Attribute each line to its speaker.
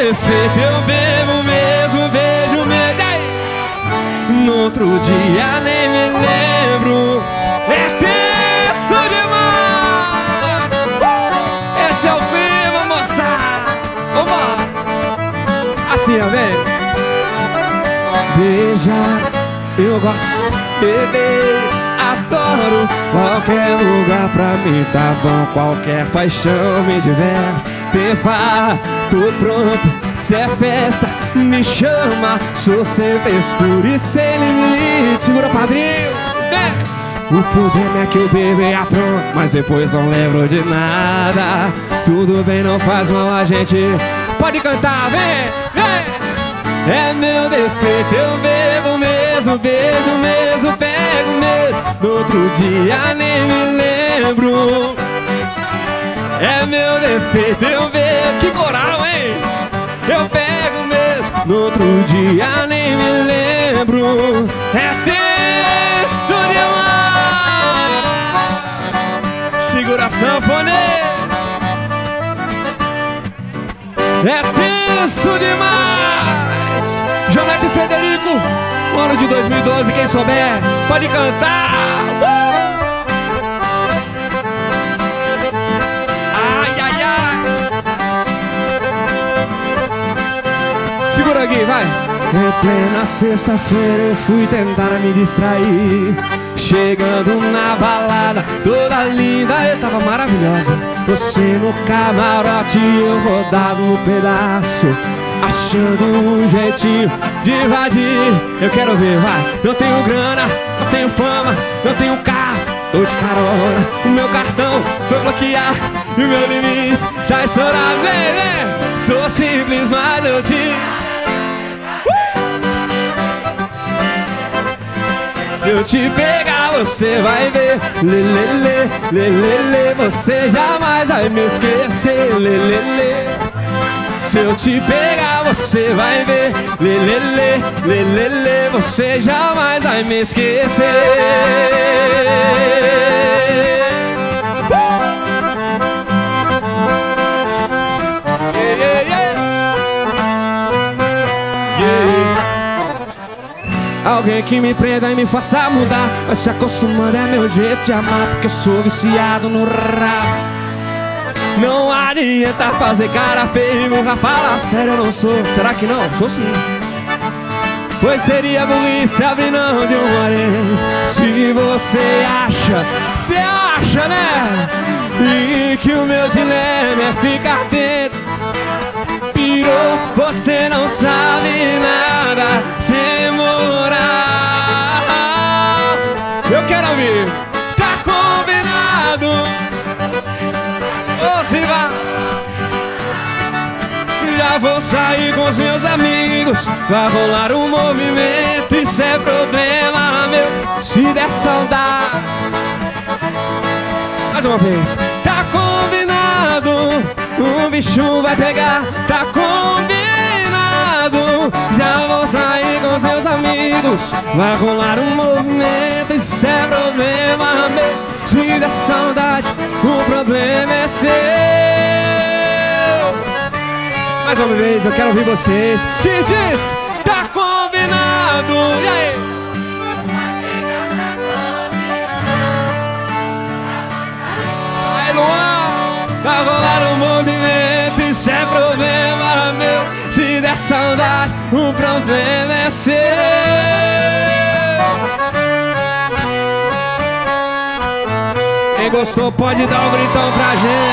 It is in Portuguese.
Speaker 1: defeito eu bebo mesmo, vejo mesmo. No outro dia nem me lembro. É tenso demais. Esse é o clima, moçada. Vambora. Assim, ó, vem. Beijar, eu gosto. Beber, adoro. Qualquer lugar pra mim tá bom. Qualquer paixão me diverte. Ter farra, tô pronto. Se é festa, me chama. Sou sem frescura e sem limite. Segura, padrinho. O problema é que eu bebo e apronto, mas depois não lembro de nada. Tudo bem, não faz mal, a gente pode cantar, vem, vem. É meu defeito, eu bebo mesmo, beijo mesmo, pego mesmo. No outro dia nem me lembro. É meu defeito, eu bebo. Que coral, hein? Eu pego mesmo. No outro dia nem me lembro. É tenso demais. Segura a sanfoneira. É tenso demais. Jonete e Frederico, o ano de 2012, quem souber pode cantar. Ai, ai, ai. Segura aqui, vai. Em plena sexta-feira eu fui tentar me distrair. Chegando na balada, toda linda, eu tava maravilhosa. Você no camarote, eu rodado no pedaço, achando um jeitinho de invadir. Eu quero ver, vai. Não tenho grana, não tenho fama, não tenho carro, tô de carona. O meu cartão foi bloquear e o meu limite tá estourado, vem, vem. Sou simples, mas eu te... Se eu te pegar, você vai ver. Lelele, lelele, você jamais vai me esquecer. Lelele. Se eu te pegar, você vai ver. Lelele, lelele, você jamais vai me esquecer. Alguém que me prenda e me faça mudar, mas se acostumando é meu jeito de amar, porque eu sou viciado no rap. Não adianta fazer cara feia e nunca falar sério, eu não sou. Será que não? Sou sim. Pois seria burrice abrir mão de um orelho. Se você acha né? E que o meu dilema é ficar dentro. Pirou, você não sabe nada sem morar. Eu quero ouvir. Tá combinado. Ô, Silva. Já vou sair com os meus amigos. Vai rolar um movimento. Isso é problema meu. Se der saudade. Mais uma vez. Tá combinado. O bicho vai pegar, tá combinado. Já vou sair com seus amigos. Vai rolar um movimento, isso é problema meu. Se der saudade, o problema é seu. Mais uma vez, eu quero ouvir vocês. Diz, tá combinado. E aí? Aí, Luan. Vai rolar um movimento, isso é problema meu. Se der saudade, o problema é seu. Quem gostou pode dar um gritão pra gente.